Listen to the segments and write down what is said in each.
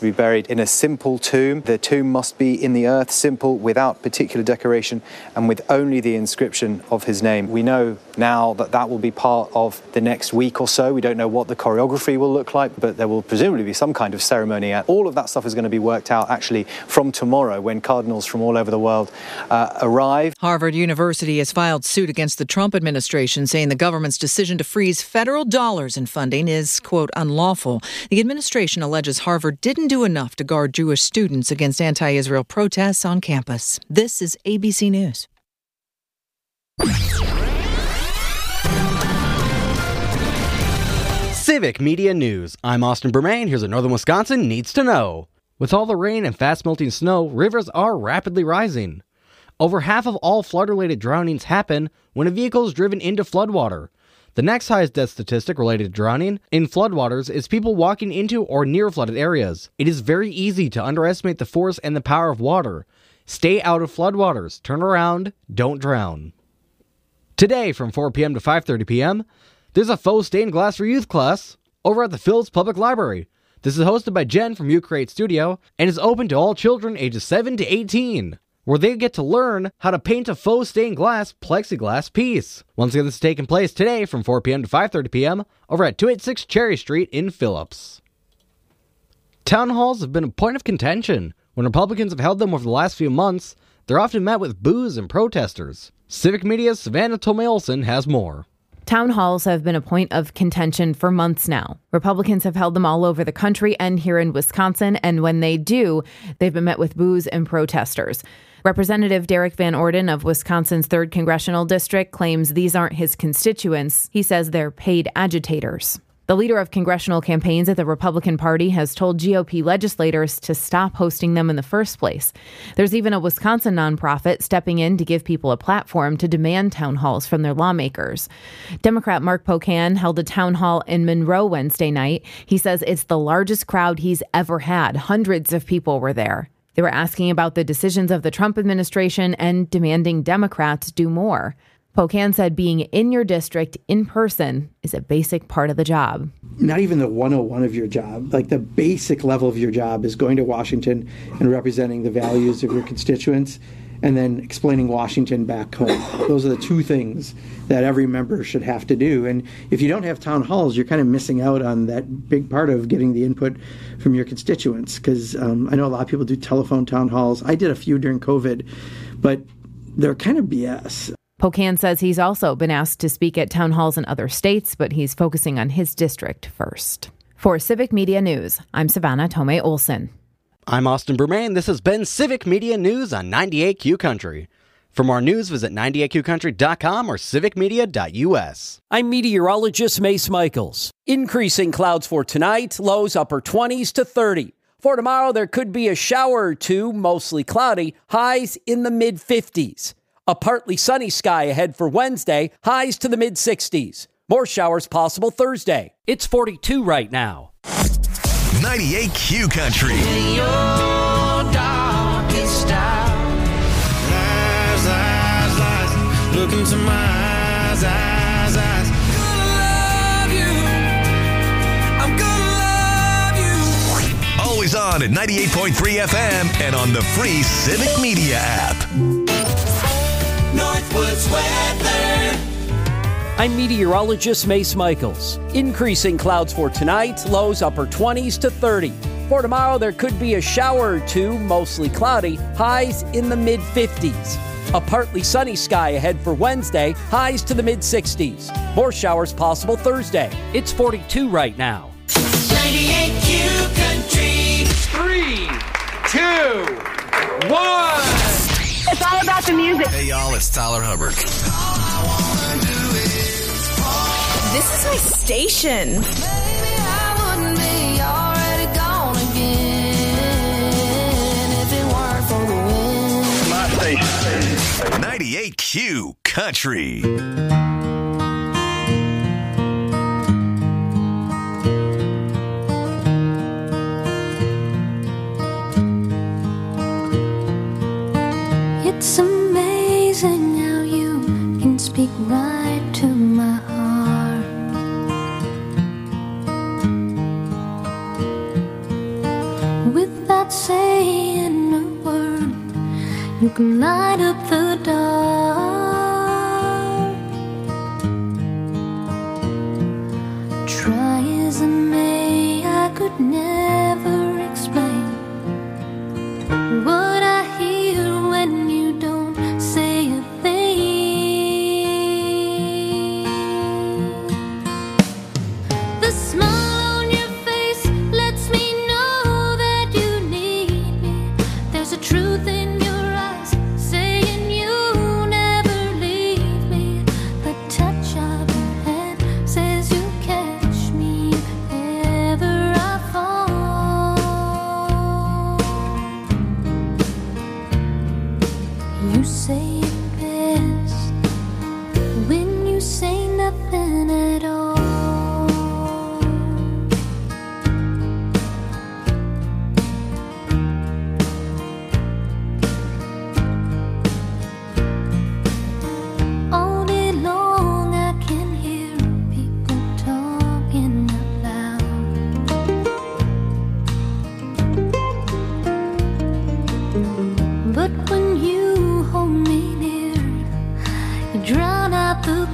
be buried in a simple tomb. The tomb must be in the earth, simple, without particular decoration, and with only the inscription of his name. We know now that that will be part of the next week or so. We don't know what the choreography will look like, but there will presumably be some kind of ceremony. And all of that stuff is going to be worked out actually from tomorrow when cardinals from all over the world arrive. Harvard University has filed suit against the Trump administration, saying the government's decision to freeze federal dollars in funding is, quote, unlawful. The administration alleges Harvard didn't do enough to guard Jewish students against anti-Israel protests on campus. This is ABC News. Civic Media News. I'm Austin Bermain. Here's what Northern Wisconsin needs to know. With all the rain and fast-melting snow, rivers are rapidly rising. Over half of all flood-related drownings happen when a vehicle is driven into floodwater. The next highest death statistic related to drowning in floodwaters is people walking into or near flooded areas. It is very easy to underestimate the force and the power of water. Stay out of floodwaters. Turn around. Don't drown. Today, from 4 p.m. to 5:30 p.m., there's a faux stained glass for youth class over at the Phillips Public Library. This is hosted by Jen from UCreate Studio and is open to all children ages 7 to 18. Where they get to learn how to paint a faux stained glass plexiglass piece. Once again, this is taking place today from 4 p.m. to 5:30 p.m. over at 286 Cherry Street in Phillips. Town halls have been a point of contention. When Republicans have held them over the last few months, they're often met with boos and protesters. Civic Media's Savannah Tomei-Olson has more. Town halls have been a point of contention for months now. Republicans have held them all over the country and here in Wisconsin, and when they do, they've been met with boos and protesters. Representative Derek Van Orden of Wisconsin's 3rd Congressional District claims these aren't his constituents. He says they're paid agitators. The leader of congressional campaigns at the Republican Party has told GOP legislators to stop hosting them in the first place. There's even a Wisconsin nonprofit stepping in to give people a platform to demand town halls from their lawmakers. Democrat Mark Pocan held a town hall in Monroe Wednesday night. He says it's the largest crowd he's ever had. Hundreds of people were there. They were asking about the decisions of the Trump administration and demanding Democrats do more. Pocan said being in your district in person is a basic part of the job. Not even the 101 of your job, like the basic level of your job is going to Washington and representing the values of your constituents and then explaining Washington back home. Those are the two things that every member should have to do. And if you don't have town halls, you're kind of missing out on that big part of getting the input from your constituents. Because I know a lot of people do telephone town halls. I did a few during COVID, but they're kind of BS. Pocan says he's also been asked to speak at town halls in other states, but he's focusing on his district first. For Civic Media News, I'm Savannah Tomei-Olson. I'm Austin Bermain. This has been Civic Media News on 98Q Country. For more news, visit 98qcountry.com or civicmedia.us. I'm meteorologist Mace Michaels. Increasing clouds for tonight, lows upper 20s to 30. For tomorrow, there could be a shower or two, mostly cloudy, highs in the mid-50s. A partly sunny sky ahead for Wednesday, highs to the mid-60s. More showers possible Thursday. It's 42 right now. 98Q Country. In your darkest hour. Lies, lies, lies. Look into my eyes, eyes, eyes. Gonna love you. I'm gonna love you. Always on at 98.3 FM and on the free Civic Media app. Northwoods weather. I'm meteorologist Mace Michaels. Increasing clouds for tonight, lows upper 20s to 30. For tomorrow, there could be a shower or two, mostly cloudy, highs in the mid-50s. A partly sunny sky ahead for Wednesday, highs to the mid-60s. More showers possible Thursday. It's 42 right now. 98Q Country. 3, 2, 1. It's all about the music. Hey, y'all, it's Tyler Hubbard. This is my station. Maybe I wouldn't be already gone again if it weren't for the wind. My station. 98Q Country. It's amazing how you can speak right to my heart. who can light up the dark. Try as I may, I could never explain what I hear when you don't say a thing. The smile on your face lets me know that you need me. There's a truth in your eyes saying you never leave me. The touch of your hand says you catch me if ever I fall. You say it best when you say nothing at all. All day long I can hear people talking out loud. But when you hold me near, you drown out the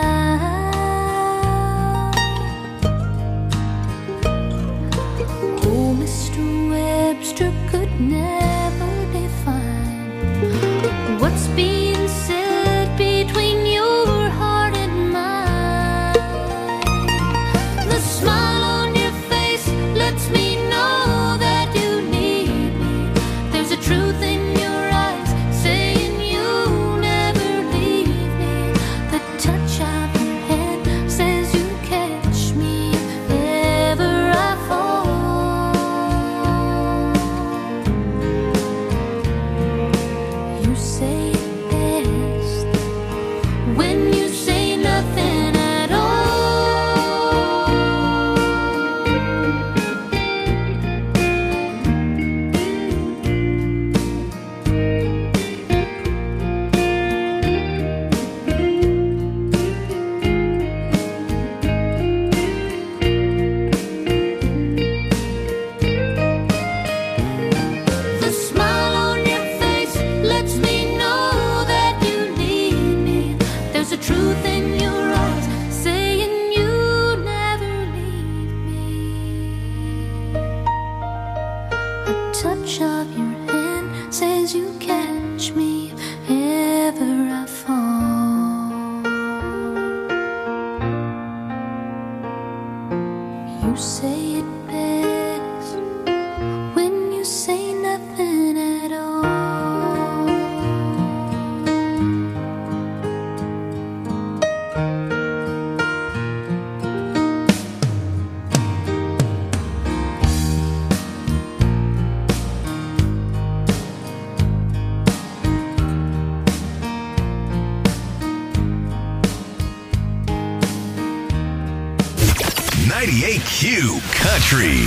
crowd. Oh, Mr. Webster could never define what's being said between your heart and mine. The smile on your face lets me know that you need me. There's a truth in your eyes saying you never leave me. The touch of your hand says you catch me if ever I fall. You say it best when you say nothing at all. 98Q Country.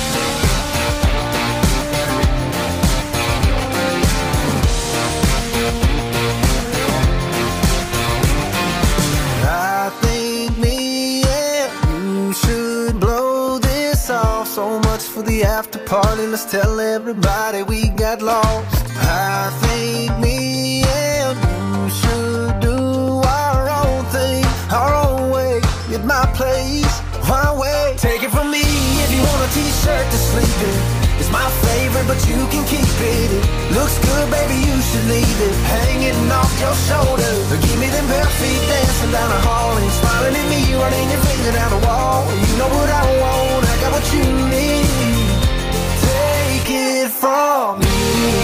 I think me and you should blow this off. So much for the after party, let's tell everybody we got lost. I think me and you should do our own thing, our own way, at my place, my way. Take it from me, if you want a t-shirt to sleep in, it's my favorite, but you can keep it. It looks good, baby, you should leave it hanging off your shoulder. Give me them bare feet dancing down the hall and smiling at me, running your finger down the wall. You know what I want, I got what you need. Take it from me.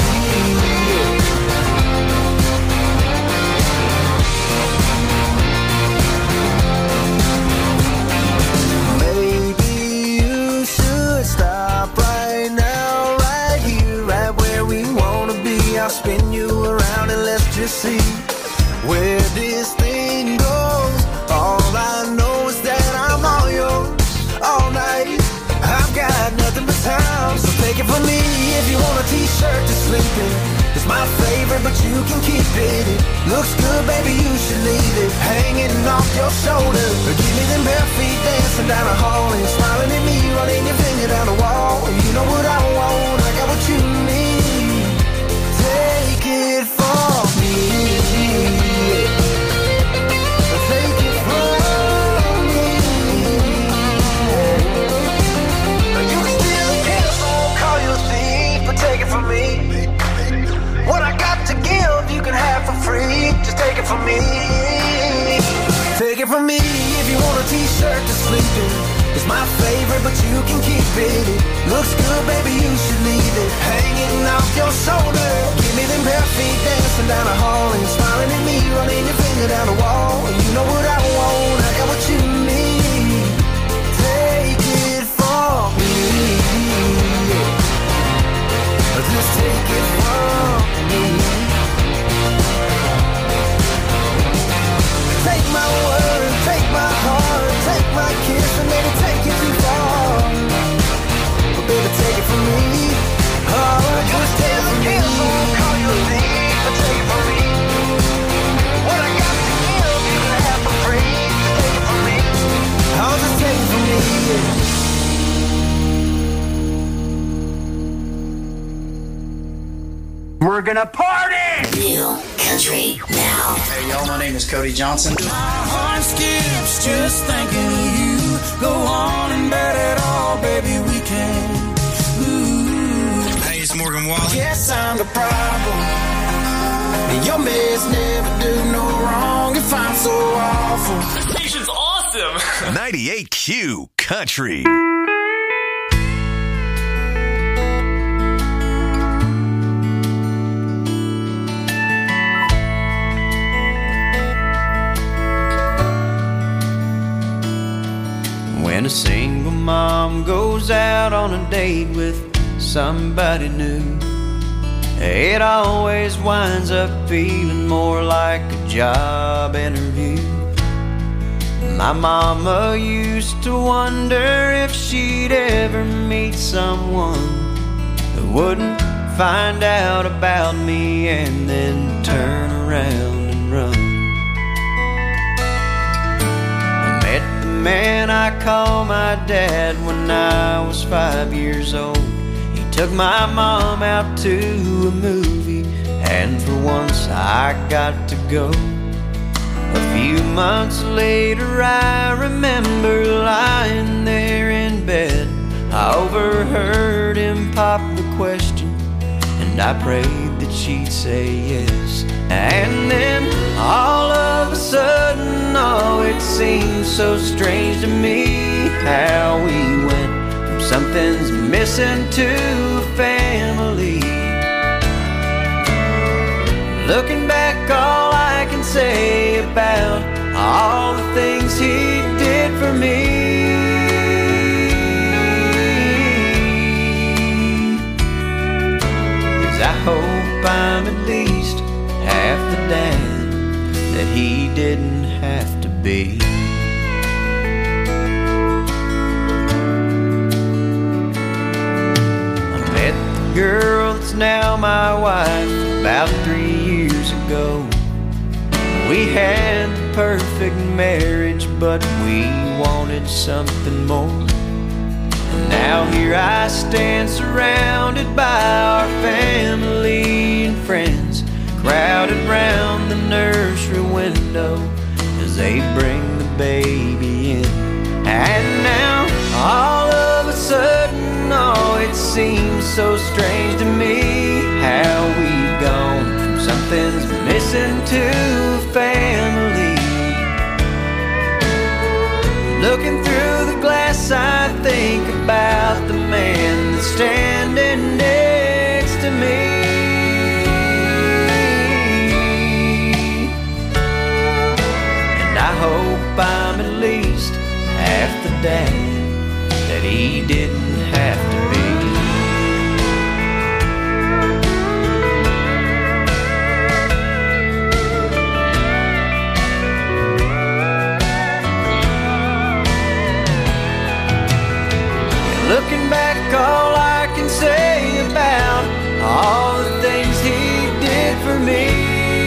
Stop right now, right here, right where we wanna be. I'll spin you around and let's just see where this thing goes. All I know is that I'm all yours all night. I've got nothing but time, so take it from me. If you want a t-shirt to sleep in, it's my favorite, but you can keep it. It looks good, baby, you should leave it hanging off your shoulder. Give me them bare feet dancing down the hall and smiling at me, running your finger down the wall. You know what I want, I got what you need. Take it on me if you want a t-shirt to sleep in. It's my favorite, but you can keep it. It looks good, baby, you should leave it hanging off your shoulder. Give me them bare feet dancing down the hall and smiling at me, running your finger down the wall. And you know what I want, I got what you need. Take it from me, just take it from me. Take my word, take my heart, take my kiss, and maybe take it too far. But baby, take it from me. Oh, just take it from me. Call you a thief, but take it from me. What I got to give, you can have for free. Take it from me. Oh, just take it from me. We're gonna party! Real country now. Hey y'all, my name is Cody Johnson. My heart skips just thinking of you. Go on and bet it all, baby, we can. Ooh. Hey, it's Morgan Wallen. Guess I'm the problem. Your mess never do no wrong if I'm so awful. The station's awesome. 98Q Country. When a single mom goes out on a date with somebody new, it always winds up feeling more like a job interview. My mama used to wonder if she'd ever meet someone who wouldn't find out about me and then turn around and run. Man I call my dad when I was 5 years old. He took my mom out to a movie, and for once I got to go. A few months later I remember lying there in bed. I overheard him pop the question, and I prayed that she'd say yes. And then all of a sudden, oh, it seemed so strange to me how we went from something's missing to a family. Looking back, all I can say about all the things he did for me is I hope I'm at least half the dad that he didn't have to be. I met the girl that's now my wife about 3 years ago. We had the perfect marriage, but we wanted something more. And now here I stand surrounded by our family and friends, crowded round the nursery window as they bring the baby in. And now, all of a sudden, oh, it seems so strange to me how we've gone from something's missing to a family. Looking through the glass, I think about the man that's standing next to me. I hope I'm at least half the dad that he didn't have to be. Looking back, all I can say about all the things he did for me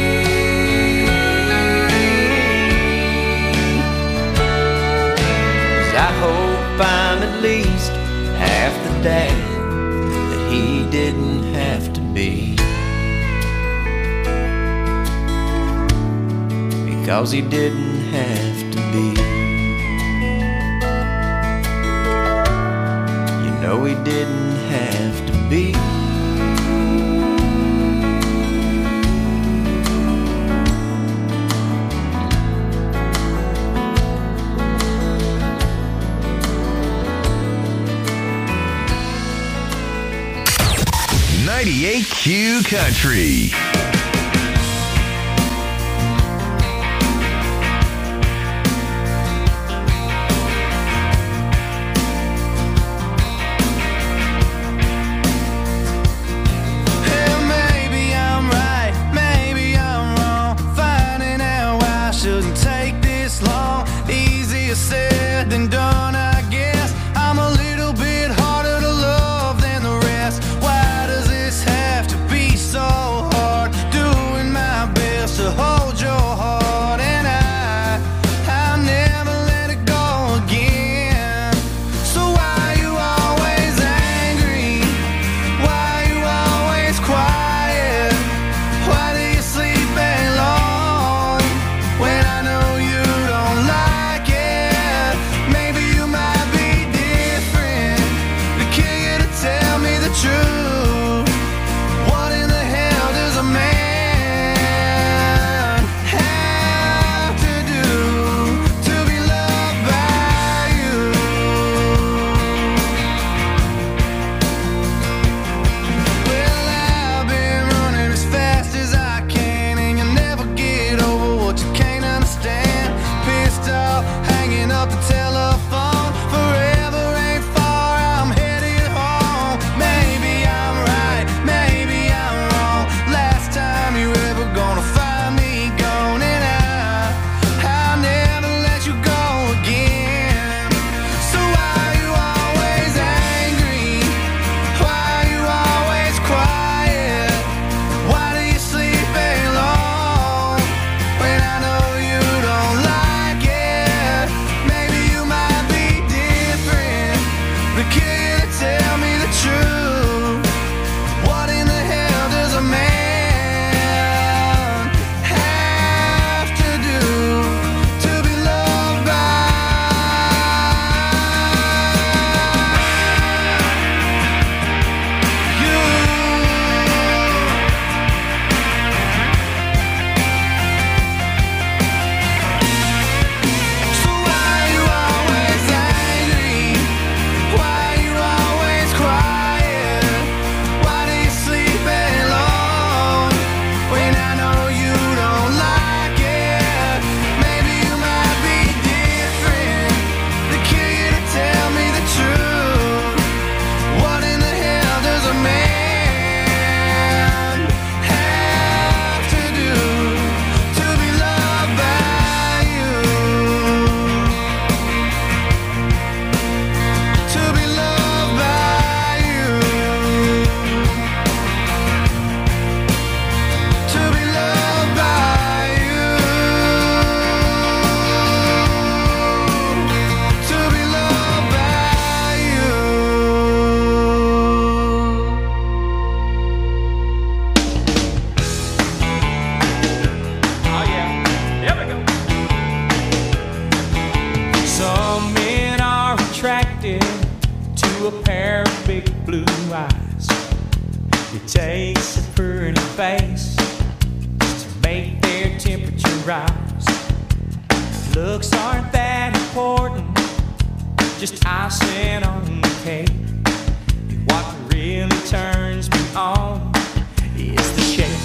I hope I'm at least half the dad that he didn't have to be. Because he didn't have to be. You know he didn't have to be. 98Q Country. Said than done, I guess. I'm a little bit harder to love than the rest. Why does this have to be so hard? Doing my best to hold your heart, and I'll never let it go again. So why you always angry? Why you always quiet? Why do you sleep alone when I know you don't like it? True. What in the hell does a man have to do to be loved by you? Well, I've been running as fast as I can, and you'll never get over what you can't understand. Pissed off, hanging up the telephone. Forever ain't far, I'm headed home. Maybe I'm right, maybe I'm wrong. Last time you ever gonna find me gone, and I'll never let you go again. So why you always angry? Why you always quiet? Why do you sleep alone when I know you don't like it? Maybe you might be different, but can you tell me the truth? What in the hell does a man have to do to be loved by you? So why you always angry? Why you always quiet? Why do you sleep alone when I know you don't like it? Maybe you might be different, but can you tell me the truth? What in the hell does a man have to do to be loved by you? To be loved by you. To be loved by you. To be loved by you. Oh yeah, here we go. Some men are attracted to a pair of big blue eyes. It takes a pretty face to make their temperature rise. Looks aren't that important, just icing on the cake. What really turns me on is the shake.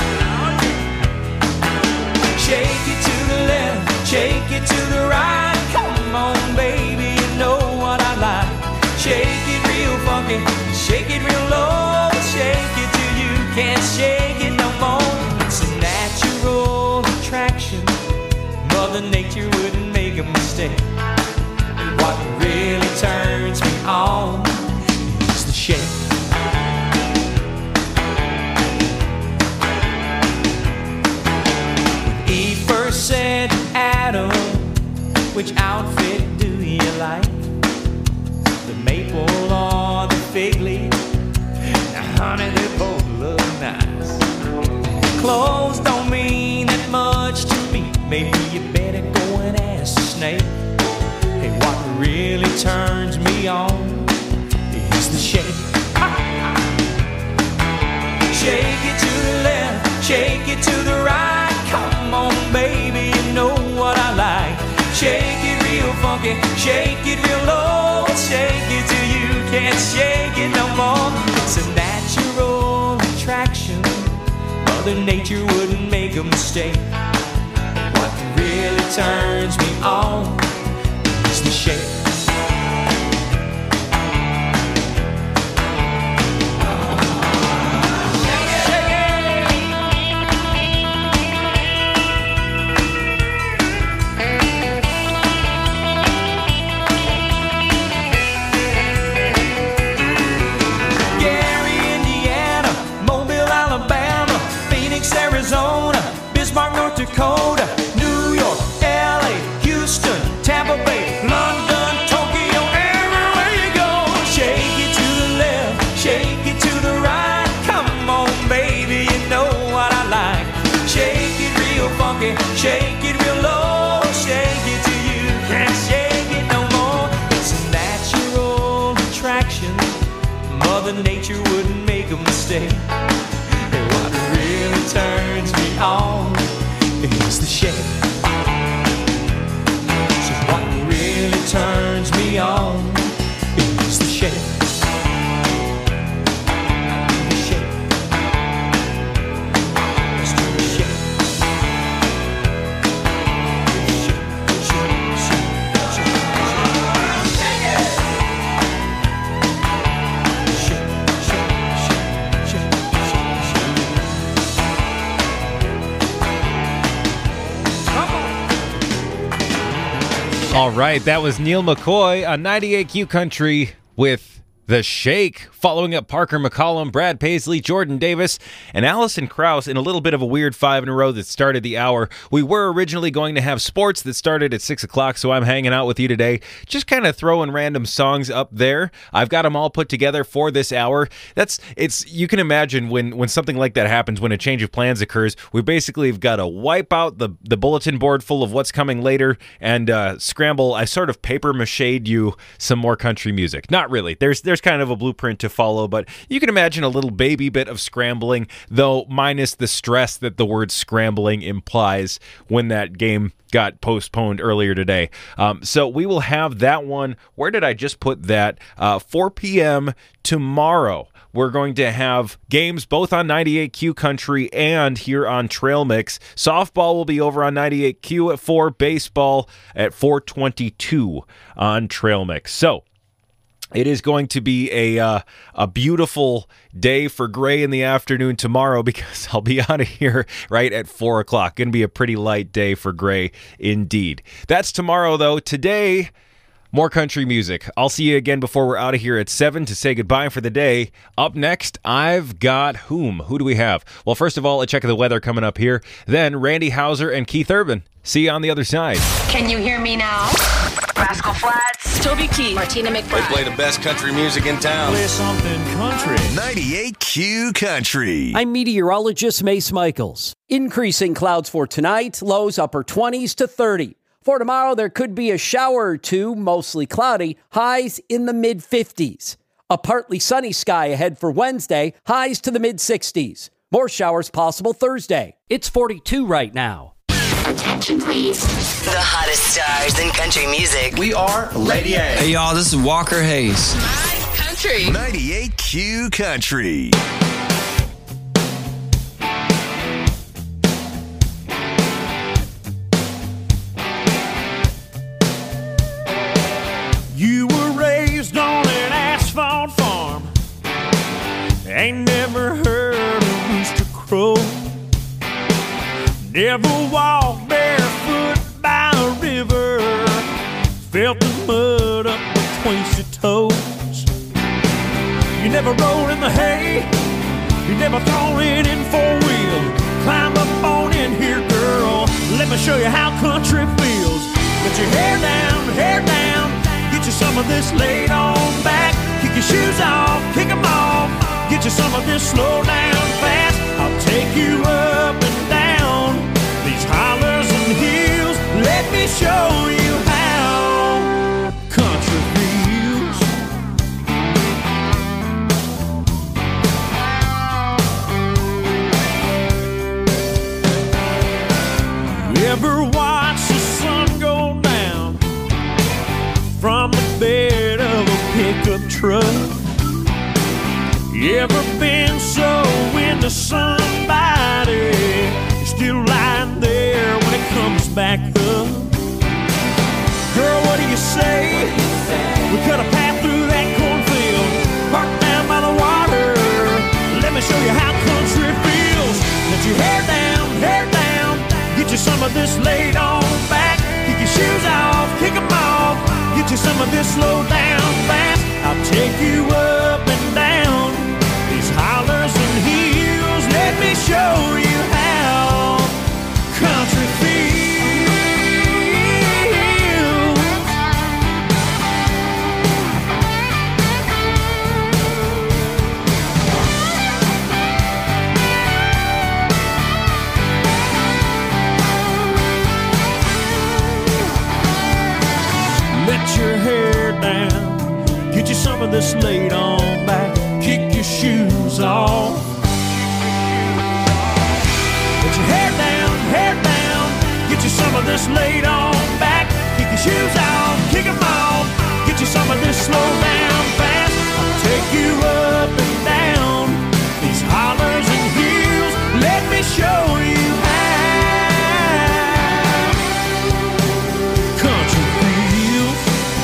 Shake it to the left, shake it to the right. Come on, baby, you know what I like. Shake it real funky, shake it real low. Shake it till you can't shake it no more. It's a natural attraction. Mother Nature wouldn't make a mistake. And what really turns me on is the shake. When Eve first said to Adam, which outfit do you like? The maple or the fig leaf? Now honey, they both look nice. Clothes don't mean that much to me. Maybe you better go and ask the snake. Hey, what really turns me on is the shake. Shake it to the left, shake it to the right. Come on, baby, you know what I like. Shake it real funky, shake it real low. Shake it till you can't shake it no more. It's a natural Mother Nature wouldn't make a mistake. What really turns me on is the shake. Arizona, Bismarck, North Dakota, New York, LA, Houston, Tampa Bay, London, Tokyo, everywhere you go. Shake it to the left, shake it to the right. Come on, baby, you know what I like. Shake it real funky, shake it real low. Shake it till you can't shake it no more. It's a natural attraction. Mother Nature wouldn't make a mistake. Really turns me on is the shake. So what really turns me on is the shake. The shake. Let's do the shake. All right, that was Neil McCoy on 98Q Country with The Shake, following up Parker McCollum, Brad Paisley, Jordan Davis, and Allison Krauss in a little bit of a weird 5 in a row that started the hour. We were originally going to have sports that started at 6 o'clock, so I'm hanging out with you today, just kind of throwing random songs up there. I've got them all put together for this hour. You can imagine when something like that happens, when a change of plans occurs, we basically have got to wipe out the bulletin board full of what's coming later and scramble. I sort of paper-maché'd you some more country music. Not really. There's kind of a blueprint to follow, but you can imagine a little baby bit of scrambling, though minus the stress that the word scrambling implies when that game got postponed earlier today. So we will have that one. Where did I just put that? 4 p.m. tomorrow. We're going to have games both on 98Q Country and here on Trail Mix. Softball will be over on 98Q at 4, baseball at 4:22 on Trail Mix. So it is going to be a beautiful day for Gray in the afternoon tomorrow, because I'll be out of here right at 4 o'clock. Going to be a pretty light day for Gray indeed. That's tomorrow, though. Today, more country music. I'll see you again before we're out of here at 7 to say goodbye for the day. Up next, I've got whom? Who do we have? Well, first of all, a check of the weather coming up here. Then Randy Houser and Keith Urban. See you on the other side. Can you hear me now? Rascal Flatts, Toby Keith, Martina McBride. They play the best country music in town. Play something country. 98Q Country. I'm meteorologist Mace Michaels. Increasing clouds for tonight, lows upper 20s to 30. For tomorrow, there could be a shower or two, mostly cloudy, highs in the mid-50s. A partly sunny sky ahead for Wednesday, highs to the mid-60s. More showers possible Thursday. It's 42 right now. Attention, please. The hottest stars in country music. We are Lady A. Hey, y'all, this is Walker Hayes. My country. 98Q Country. You were raised on an asphalt farm. Ain't never heard a rooster crow. Never walked barefoot by a river. Felt the mud up between your toes. You never rolled in the hay. You never thrown it in four-wheel. Climb up on in here, girl. Let me show you how country feels. Put your hair down. Get you some of this laid on back. Kick your shoes off, kick them off. Get you some of this slow down fast. I'll take you up and down these hollers and hills. Let me show you how country feels. You ever watch the sun go down from the bed of a pickup truck? You ever been so into somebody comes back up. Girl, what do you say? We cut a path through that cornfield, park down by the water. Let me show you how country feels. Let your hair down, get you some of this laid on back. Kick your shoes off, kick them off, get you some of this slow down fast. I'll take you up and down these hollers and hills. Let me show you how country feels. Let your hair down, get you some of this laid on back. Kick your shoes off. Let your hair down, get you some of this laid on back. Kick your shoes off, kick them off, get you some of this slow down fast. I'll take you up and down these hollers and hills. Let me show you how country feels.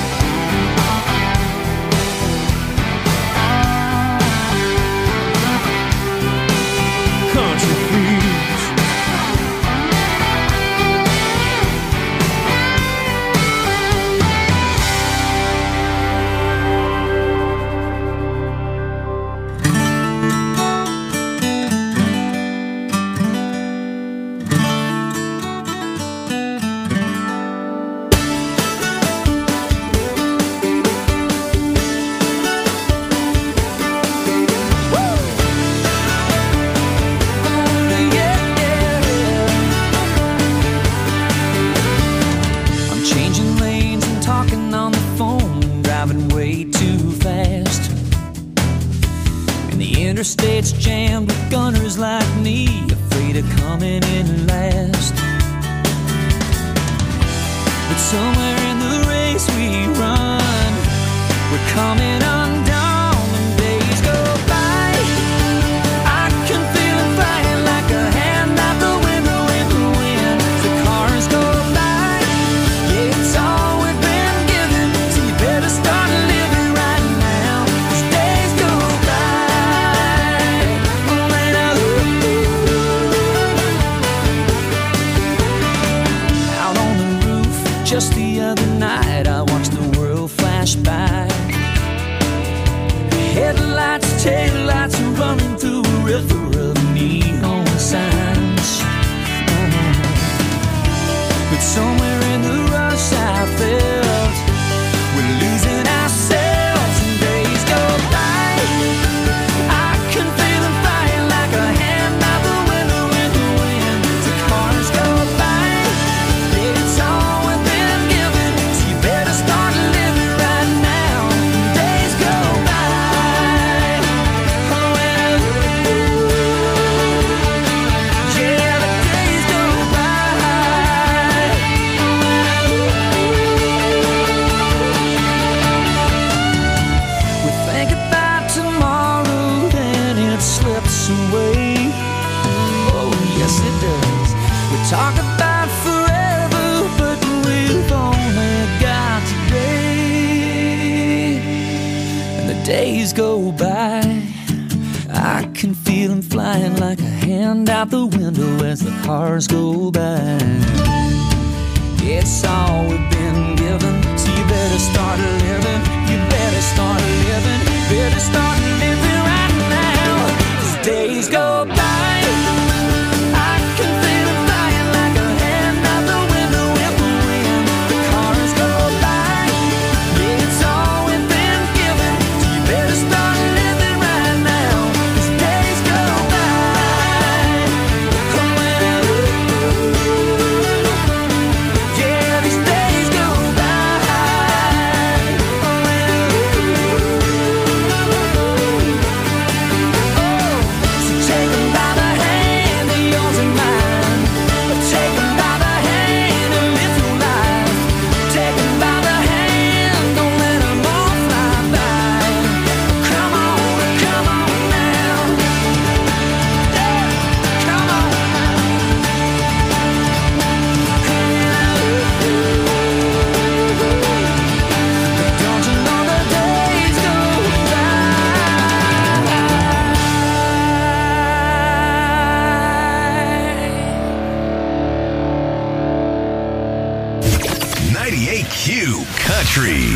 Country feels. I'm changing lanes and talking on the phone, driving way too fast. And the interstate's jammed with gunners like me, afraid of coming in last. But somewhere in the race we run, we're coming undone and days go by. I can feel it flying like a hand out the window in the wind. The cars go by, yeah, it's all we've been given, so you better start living right now, 'cause days go by. Out on the roof just the other night, I watched the world flash by. Headlights, taillights are running through a river of neon signs. But somewhere in the rush I felt we're losing ourselves and days go by. I can feel them flying like a hand out the window in the wind. The cars go by, it's all we've been given, so you better start living right now. Days go by. Yeah, the days go by. We think about tomorrow and it slips away. Oh, yes it does. We talk about forever, but we've only got today. And the days go by. I can feel them flying like a hand out the window as the cars go by. It's all we've been given, so you better start living. You better start living. Better start living right now, 'cause days go by. I can feel it flying like a hand out the window in the wind. The cars go by, yeah, it's all we've been given, so you better start living right now, 'cause days go by. Yeah, these days go by. Oh, so take 'em by Country.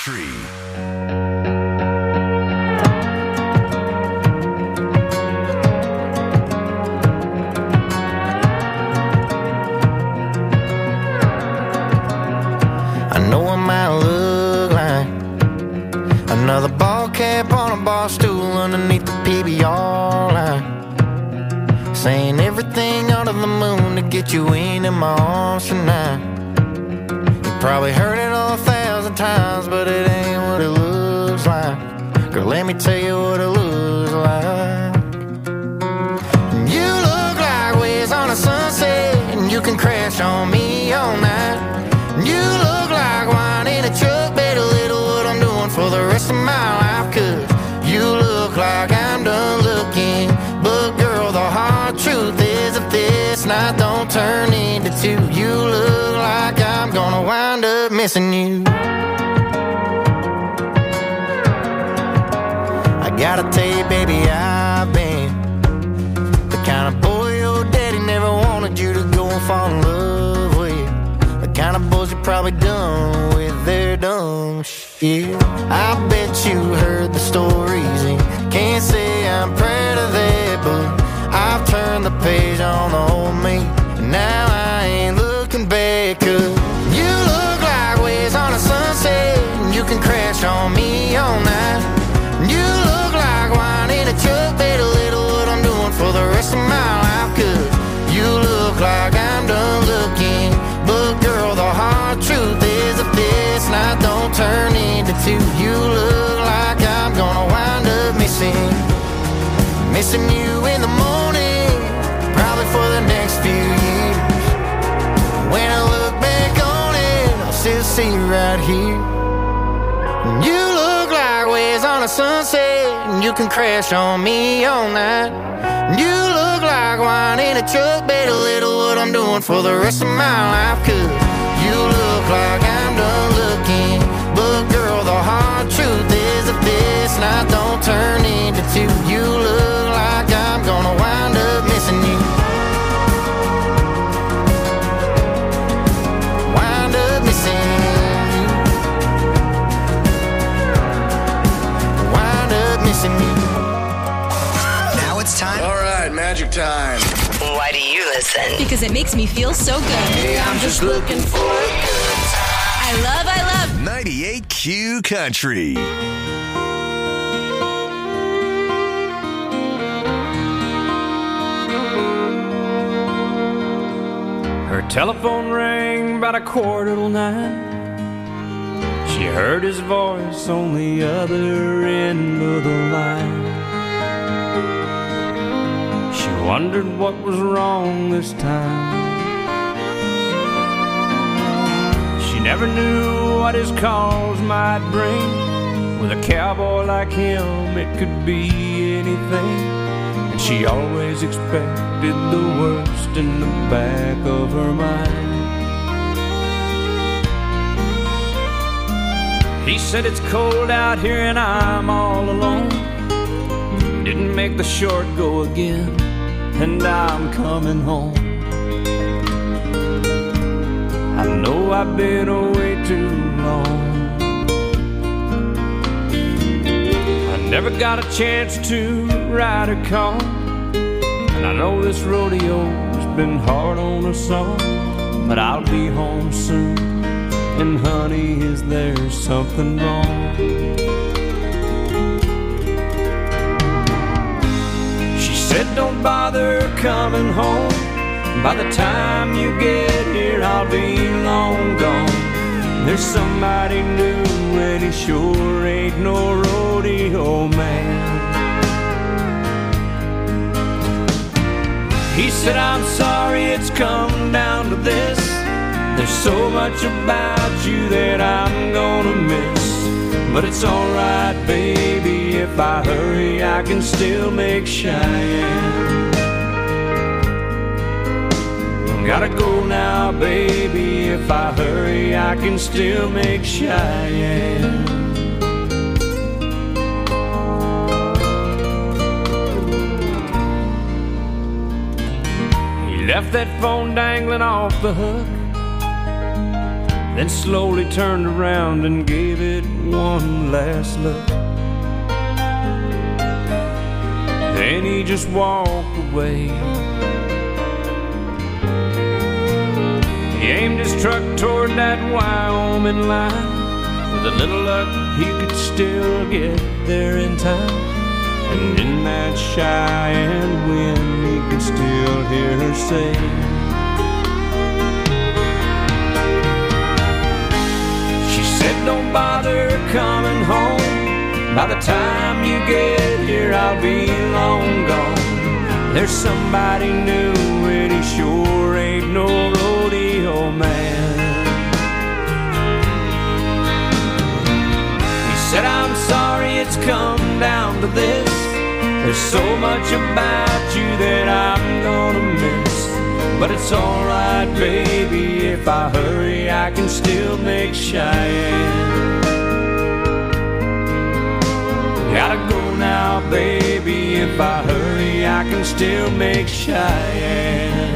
I know I might look like another ball cap on a bar stool underneath the PBR line, saying everything under the moon to get you into my arms tonight. You probably heard it 1,000 times, but it ain't what it looks like. Girl, let me tell you what it looks like. You look like waves on a sunset, and you can crash on me all night. You look like wine in a truck, better little what I'm doing for the rest of my life. Cause you look like I'm done looking, but girl, the hard truth is if this night don't turn into two, you look like I'm gonna wind up missing you. I gotta tell you, baby, I've been the kind of boy your daddy never wanted you to go and fall in love with. The kind of boys you probably done with their dumb shit. I bet you heard the stories and can't say I'm proud of that, but I've turned the page on the old me, and now I ain't looking back. Cause you look like waves on a sunset, and you can crash on me all night. You look like wine in a truck, better little what I'm doing for the rest of my life. Cause you look like I'm done looking, but girl, the hard truth is if this night don't turn into two, you look like I'm gonna wind up missing you in the morning, probably for the next few years. When I look back on it, I'll still see you right here. You look like waves on a sunset, and you can crash on me all night. You look like wine in a truck, better little what I'm doing for the rest of my life. Cause you look like I'm done looking, but girl, the hard truth is if this night don't turn into two, you look like I'm gonna wind up missing you. Wind up missing you. Wind up missing you. Now it's time. All right, magic time. Why do you listen? Because it makes me feel so good. Hey, I'm just looking for a good time. I love 98Q Country. Her telephone rang about 9:15. She heard his voice on the other end of the line. She wondered what was wrong this time. She never knew what his calls might bring. With a cowboy like him, it could be anything. And she always expected the worst in the back of her mind. He said it's cold out here and I'm all alone. Didn't make the short go again, and I'm coming home. I know I've been away too long. I never got a chance to ride a car, and I know this rodeo's been hard on us all. But I'll be home soon, and honey, is there something wrong? She said don't bother coming home. By the time you get here, I'll be long gone. There's somebody new, and he sure ain't no rodeo man. He said, I'm sorry it's come down to this. There's so much about you that I'm gonna miss. But it's alright, baby, if I hurry, I can still make Cheyenne. Gotta go now, baby, if I hurry, I can still make Cheyenne. He left that phone dangling off the hook, then slowly turned around and gave it one last look. Then he just walked away. He aimed his truck toward that Wyoming line. With a little luck, he could still get there in time. And in that Cheyenne wind, he could still hear her say, she said, don't bother coming home. By the time you get here, I'll be long gone. There's somebody new, and he sure ain't no rodeo man. He said, I'm sorry it's come down to this. There's so much about you that I'm gonna miss. But it's alright, baby, if I hurry, I can still make Cheyenne. Gotta go now, baby, if I hurry, I can still make Cheyenne.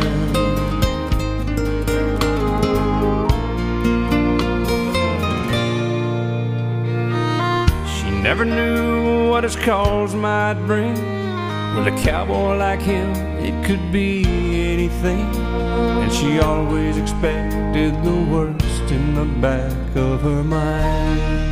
She never knew what his cause might bring. With a cowboy like him, it could be anything. And she always expected the worst in the back of her mind.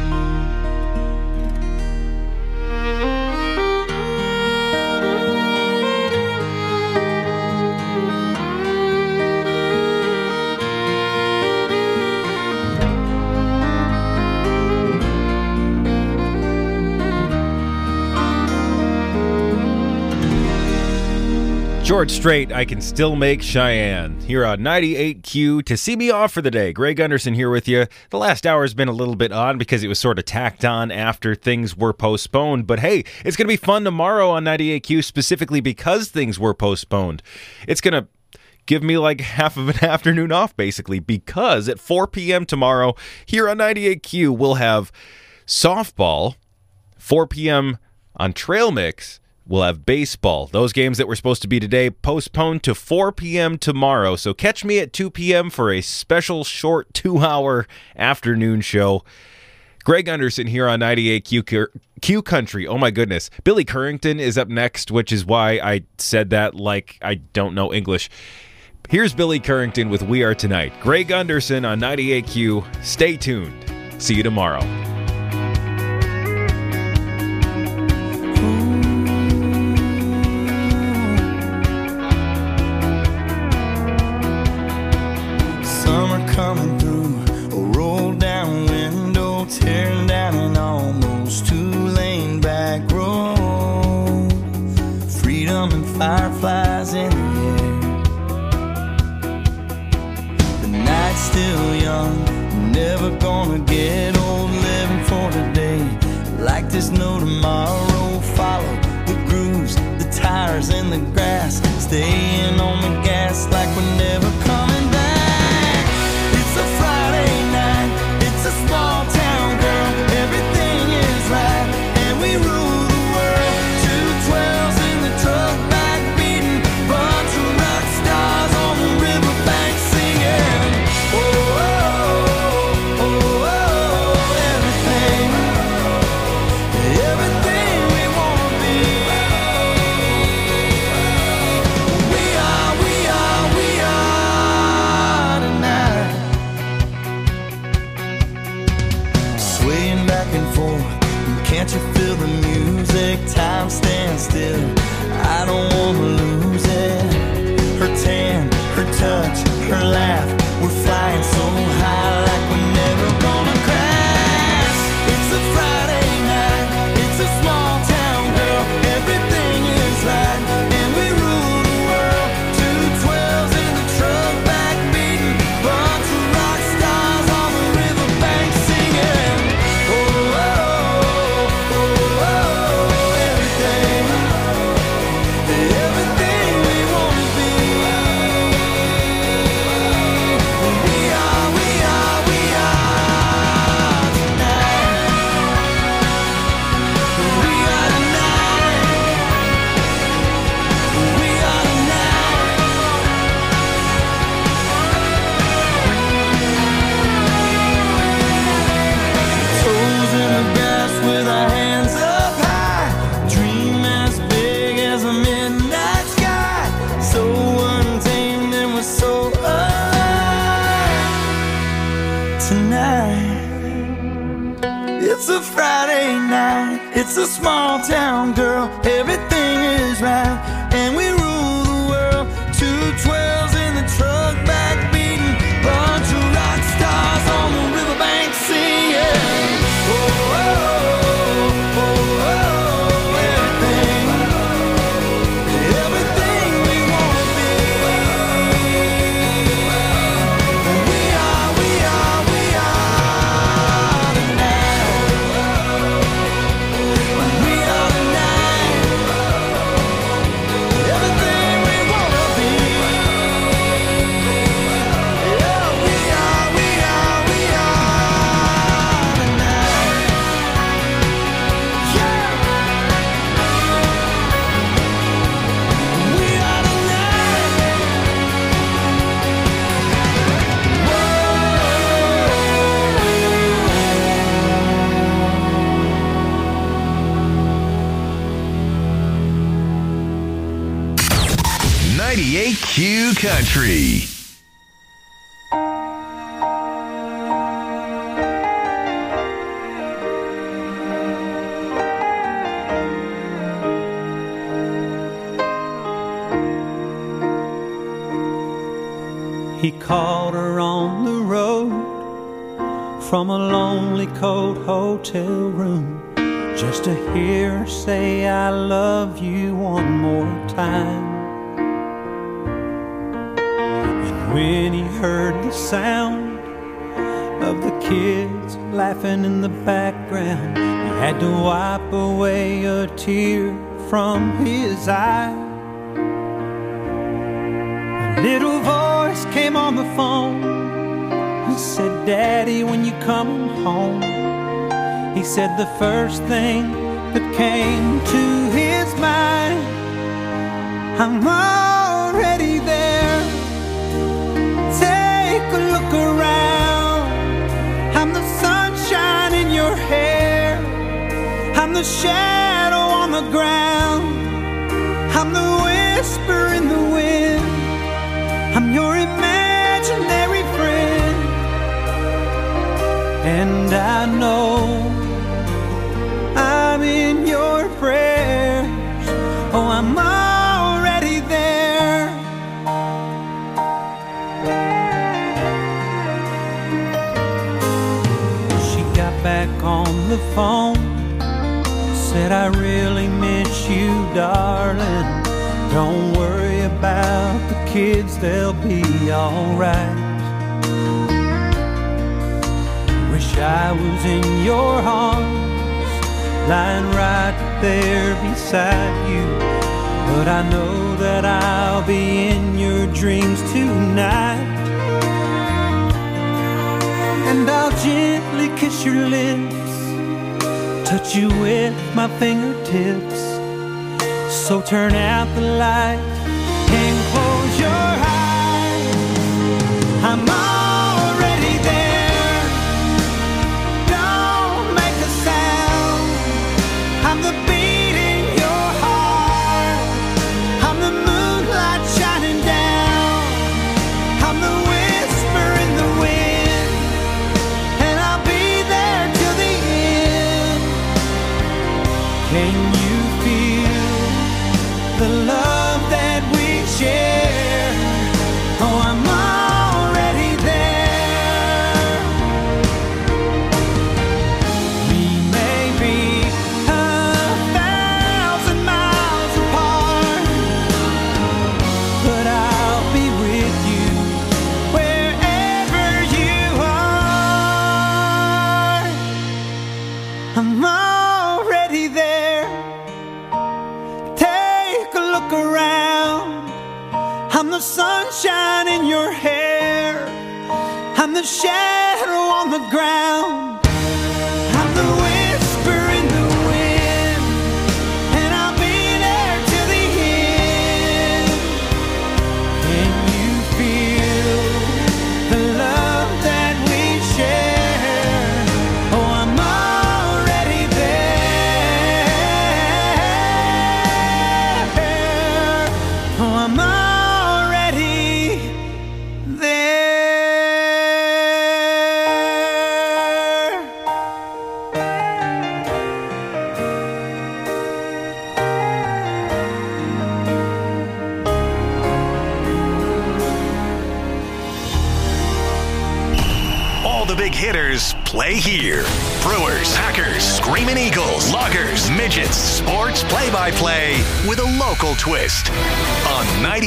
George Strait, I Can Still Make Cheyenne, here on 98Q to see me off for the day. Greg Gunderson here with you. The last hour has been a little bit odd because it was sort of tacked on after things were postponed. But hey, it's going to be fun tomorrow on 98Q specifically because things were postponed. It's going to give me like half of an afternoon off basically because at 4 p.m. tomorrow here on 98Q we'll have softball. 4 p.m. on Trail Mix. We'll have baseball. Those games that were supposed to be today postponed to 4 p.m. tomorrow. So catch me at 2 p.m. for a special short 2-hour afternoon show. Greg Gunderson here on 98Q Country. Oh my goodness. Billy Currington is up next, which is why I said that like I don't know English. Here's Billy Currington with We Are Tonight. Greg Gunderson on 98Q. Stay tuned. See you tomorrow. Coming through a roll down window, tearing down an almost 2-lane back road. Freedom and fireflies in the air. The night's still young, never gonna get old. Living for today, like there's no tomorrow. Follow the grooves, the tires in the grass, staying on the gas like we're never coming back. It's a Friday night, it's a small town, girl, everything is right, and we rule the world. 212s in the truck back beating, bunch of rock stars on the riverbank singing. Oh, oh, oh, oh, oh, everything we wanna be. We are It's a small town, girl, everything is right, and we rule the world. 212s in the truck, back beating, bunch of rock stars on the riverbank singing. Oh, oh, oh, oh, oh, everything, everything we wanna be. We are the night. We are the night. Everything we wanna be. Yeah, we are the night. Yeah. We are the Night. 98Q Country. He called her on the road from a lonely, cold hotel room just to hear her say, I love you one more time. And when he heard the sound of the kids laughing in the background, he had to wipe away a tear from his eye. A little voice came on the phone and said, Daddy, when you come home. He said the first thing that came to his mind, I'm already there. Take a look around. I'm the sunshine in your hair. I'm the shadow on the ground. I'm the whisper in the wind. I'm your imaginary friend. And I know I'm in your prayers. Oh, I'm already there. She got back on the phone, said, I really miss you, darling. Don't worry about the kids, they'll be alright. Wish I was in your arms, lying right there beside you. But I know that I'll be in your dreams tonight. And I'll gently kiss your lips, touch you with my fingertips. So turn out the light and close your eyes. I'm already there. Don't make a sound. I'm the beat in your heart. I'm the moonlight shining down. I'm the whisper in the wind. And I'll be there till the end. Can you feel the love that we share? Oh, I'm already there. We may be 1,000 miles apart, but I'll be with you wherever you are. I'm already there. Take a look around. I'm the sunshine in your hair. I'm the shadow on the ground. I'm the whisper in the wind. And I'll be there till the end. Can you feel the love that we share? Oh, I'm already there. Oh, I'm already there. Stars play here. Brewers, Packers, Screaming Eagles, Lockers, Midgets, sports play-by-play with a local twist on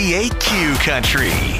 98Q Country.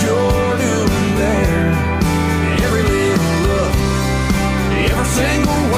Single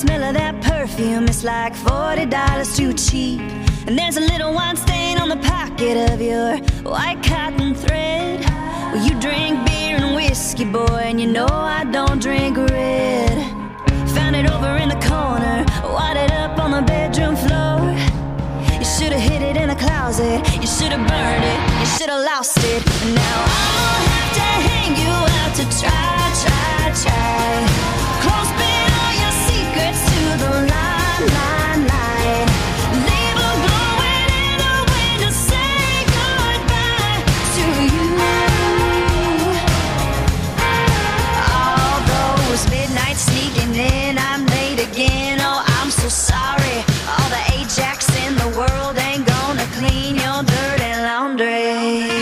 smell of that perfume, it's like $40 too cheap. And there's a little wine stain on the pocket of your white cotton thread. Well, you drink beer and whiskey, boy, and you know I don't drink red. Found it over in the corner, wadded up on the bedroom floor. You should've hid it in a closet, you should've burned it, you should've lost it. And now I'll have to hang you out to try. Close bid all your secrets to the line. Leave a glowing in the wind to say goodbye to you. All those midnights sneaking in, I'm late again. Oh, I'm so sorry. All the Ajax in the world ain't gonna clean your dirty laundry.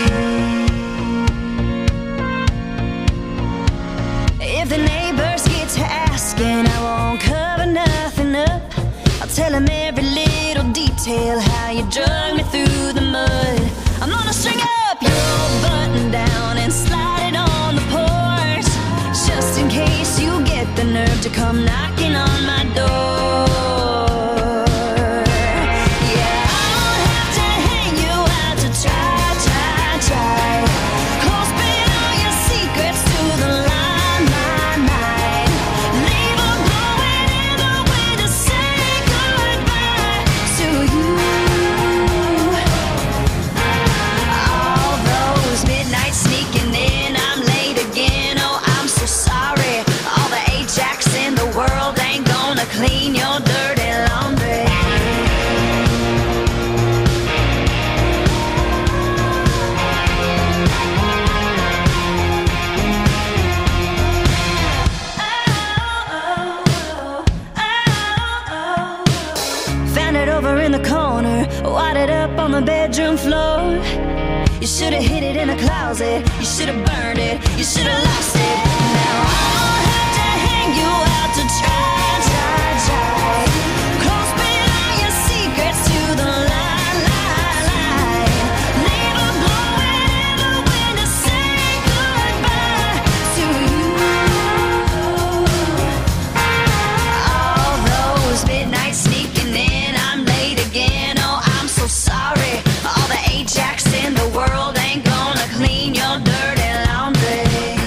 If the neighbors get to asking, I won't cover nothing up. I'll tell them every little detail, how you drug me through the mud. I'm gonna string up your old button down and slide it on the porch, just in case you get the nerve to come knocking on my door. Yeah, I'll have to hang you out to try. Close bid all your secrets to the line. Leave a glowing in the wind to say goodbye to you. All those midnights sneaking in, I'm late again. Oh, I'm so sorry. All the Ajax in the world ain't gonna clean your dirty laundry. Found it over in the corner, wadded up on the bedroom floor. You should've hid it in a closet, you should've burned it, you should've lost it. Now I'll have to hang you out to try. Close bid all your secrets to the line. Leave a glowing in the wind to say goodbye to you. All those midnights sneaking in, I'm late again. Oh, I'm so sorry. All the Ajax in the world ain't gonna clean your dirty laundry.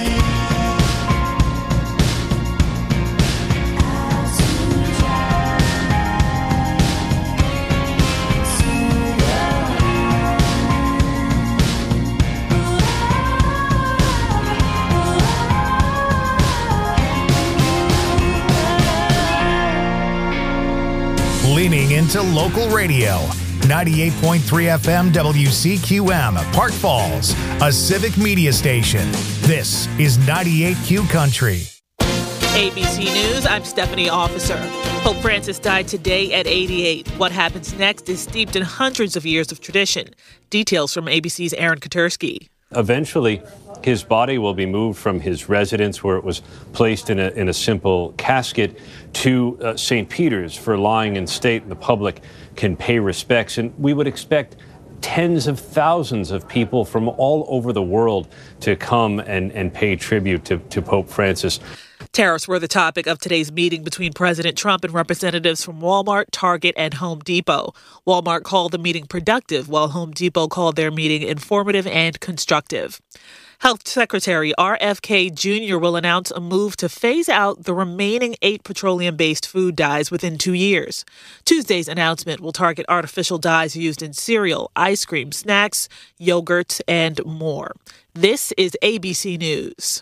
Leaning into local radio. 98.3 FM WCQM, Park Falls, a civic media station. This is 98Q Country. ABC News, I'm Stephanie Officer. Pope Francis died today at 88. What happens next is steeped in hundreds of years of tradition. Details from ABC's Aaron Katursky. Eventually, his body will be moved from his residence, where it was placed in a simple casket, to St. Peter's for lying in state, and the public can pay respects. And we would expect tens of thousands of people from all over the world to come and pay tribute to Pope Francis. Tariffs were the topic of today's meeting between President Trump and representatives from Walmart, Target, and Home Depot. Walmart called the meeting productive, while Home Depot called their meeting informative and constructive. Health Secretary RFK Jr. will announce a move to phase out the remaining 8 petroleum-based food dyes within 2 years. Tuesday's announcement will target artificial dyes used in cereal, ice cream, snacks, yogurts, and more. This is ABC News.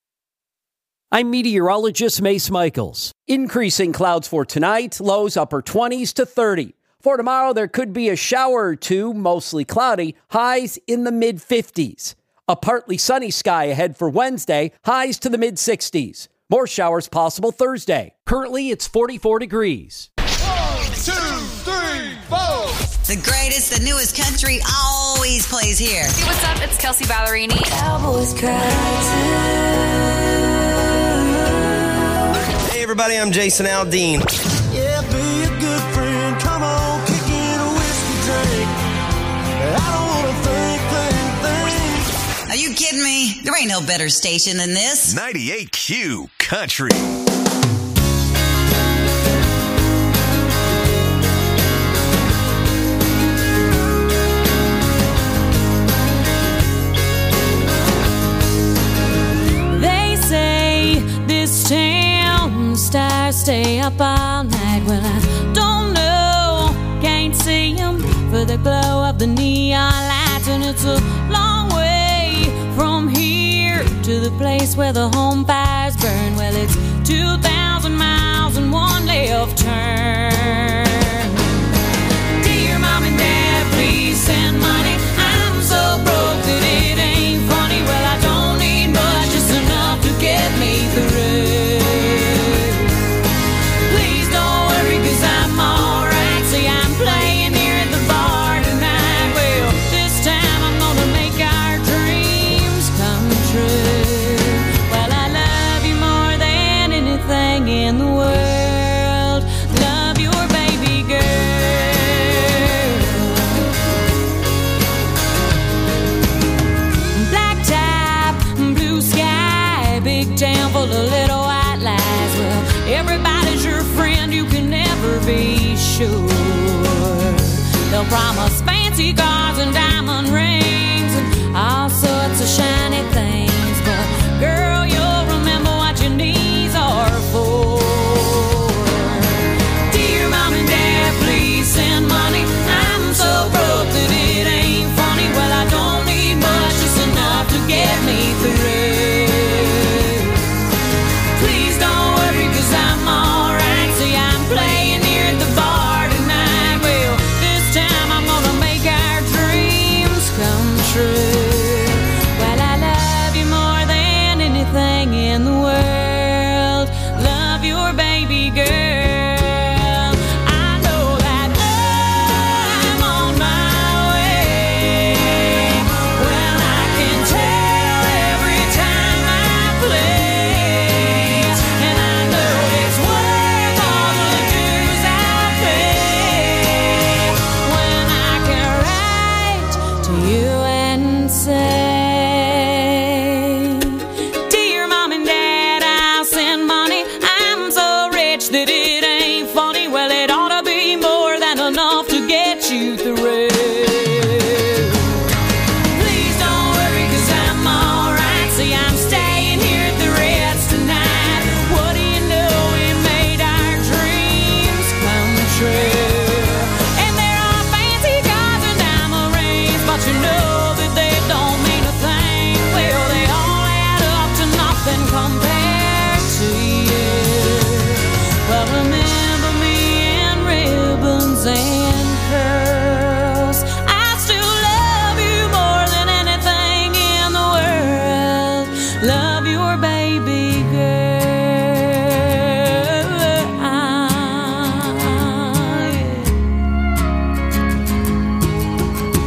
I'm meteorologist Mace Michaels. Increasing clouds for tonight, lows upper 20s to 30. For tomorrow, there could be a shower or two, mostly cloudy, highs in the mid-50s. A partly sunny sky ahead for Wednesday, highs to the mid-60s. More showers possible Thursday. Currently, it's 44 degrees. 1, 2, 3, 4. The greatest, the newest country always plays here. Hey, what's up? It's Kelsey Ballerini. Cowboys cry Hey everybody, I'm Jason Aldean. Yeah, be a good friend. Come on, kick in a whiskey drink. I don't want to think. Are you kidding me? There ain't no better station than this. 98Q Country. for the glow of the neon lights. And it's a long way from here to the place where the home fires burn. Well, it's 2,000 miles and one left turn. Dear Mom and Dad, please send money. I'm so broke that it ain't funny. Well, I don't need much, just enough to get me through. Please don't worry, 'cause I'm alright. See, I'm playing here at the bar tonight. Well, this time I'm gonna make our dreams come true. Well, I love you more than anything in the world. Love your baby girl. Black top, blue sky, big town full of little white lies. Well, everybody's your friend, you can never be sure. They'll promise fancy cars and diamond rings and all sorts of shiny